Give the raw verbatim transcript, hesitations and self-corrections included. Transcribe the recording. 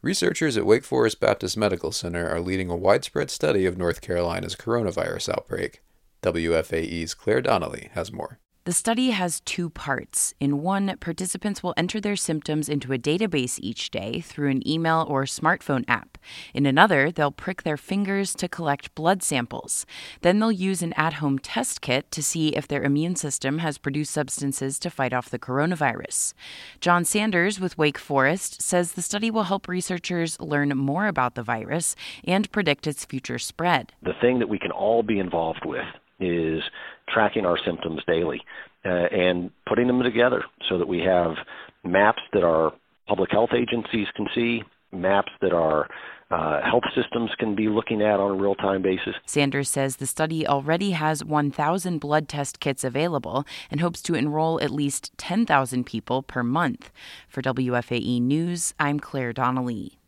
Researchers at Wake Forest Baptist Medical Center are leading a widespread study of North Carolina's coronavirus outbreak. W F A E's Claire Donnelly has more. The study has two parts. In one, participants will enter their symptoms into a database each day through an email or smartphone app. In another, they'll prick their fingers to collect blood samples. Then they'll use an at-home test kit to see if their immune system has produced substances to fight off the coronavirus. John Sanders with Wake Forest says the study will help researchers learn more about the virus and predict its future spread. The thing that we can all be involved with is tracking our symptoms daily uh, and putting them together so that we have maps that our public health agencies can see, maps that our uh, health systems can be looking at on a real-time basis. Sanders says the study already has one thousand blood test kits available and hopes to enroll at least ten thousand people per month. For W F A E News, I'm Claire Donnelly.